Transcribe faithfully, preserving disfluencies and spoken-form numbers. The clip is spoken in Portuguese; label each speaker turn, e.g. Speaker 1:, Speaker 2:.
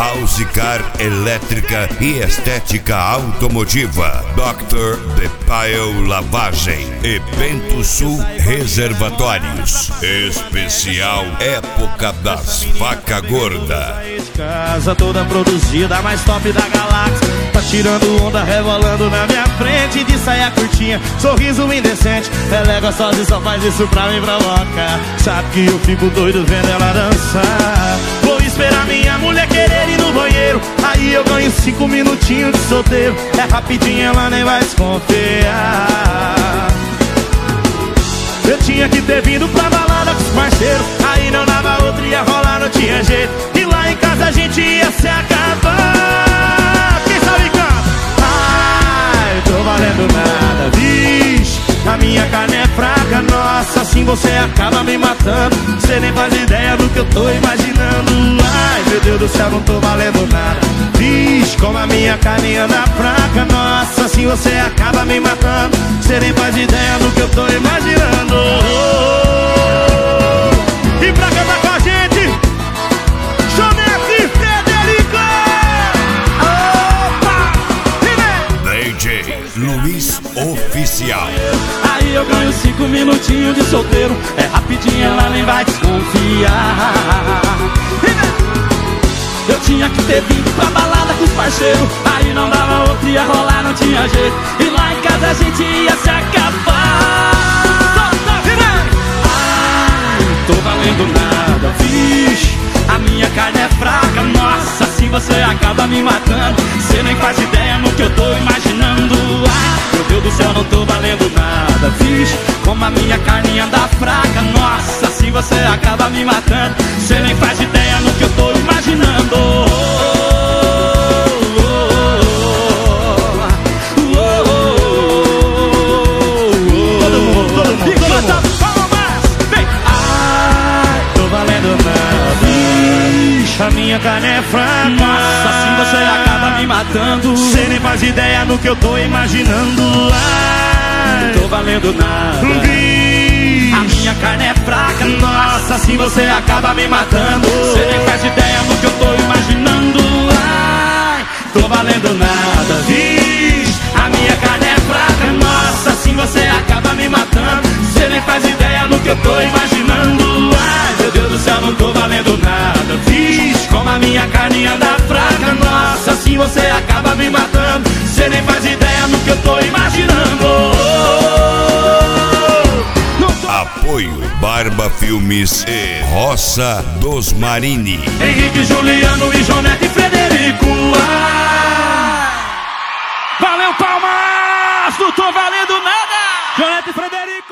Speaker 1: House Car elétrica e estética automotiva. doutor Bepail Lavagem e Bento Sul Reservatórios. Especial Época das Vaca Gorda.
Speaker 2: Casa toda produzida, mais top da galáxia. Tá tirando onda, rebolando na minha frente. De saia curtinha, sorriso indecente. Ela é gostosa e só faz isso pra me provocar. Sabe que eu fico doido vendo ela dançar. Vou esperar minha mulher querer ir no banheiro. Aí eu ganho cinco minutinhos de solteiro. É rapidinho, ela nem vai desconfiar. Eu tinha que ter vindo pra balada com os parceiros. Aí não dava outra, ia rolar, não tinha jeito. E lá em casa a gente ia se acabar. Quem sabe canta? Ai, tô valendo nada, vixe. A minha carne é fraca, nossa, assim você acaba me matando. Você nem faz ideia do que eu tô imaginando. Ai, meu Deus do céu, não tô valendo nada, vixe. Como a minha carne anda fraca, nossa, assim você acaba me matando. Você nem faz ideia do que eu tô imaginando. E pra cantar com a gente, Jonete e Frederico. Opa!
Speaker 1: D J Luiz Oficial.
Speaker 2: Aí eu ganho cinco minutinhos de solteiro. É rapidinho, ela nem vai desconfiar. Eu tinha que ter vindo pra balada com os parceiros. Aí não dava outra, ia rolar, não tinha jeito. E lá em casa a gente ia se acabar. Ai, não tô valendo nada, vixe. A minha carne é fraca, nossa, assim você acaba me matando. Você nem faz ideia no que eu tô imaginando. Ai, meu Deus do céu, não tô valendo nada, vixe. Como a minha carne anda fraca, nossa, assim você acaba me matando. Você nem faz ideia no que eu tô imaginando. Todo mundo, todo mundo, todo mundo. Vem. Ai, tô valendo nada, vixe. A minha carne é fraca, nossa, assim você acaba me matando. Você nem faz ideia no que eu tô imaginando. Ai, não tô valendo nada, vixe. A minha carne é fraca, nossa, assim você acaba me matando. Você nem faz ideia no que eu tô imaginando. Ai, tô valendo nada, vixe. A minha carne é fraca, nossa, assim você acaba me matando. Você nem faz ideia no que eu tô imaginando. Ai, meu Deus do céu, não tô valendo nada, vixe. Como a minha carne anda fraca, nossa, assim você acaba me matando. Você nem faz ideia no que eu tô imaginando.
Speaker 1: Apoio Barba Filmes e Roça dos Marini.
Speaker 2: Henrique, Juliano e Jonete e Frederico. Ah! Valeu, palmas! Não tô valendo nada! Jonete e Frederico.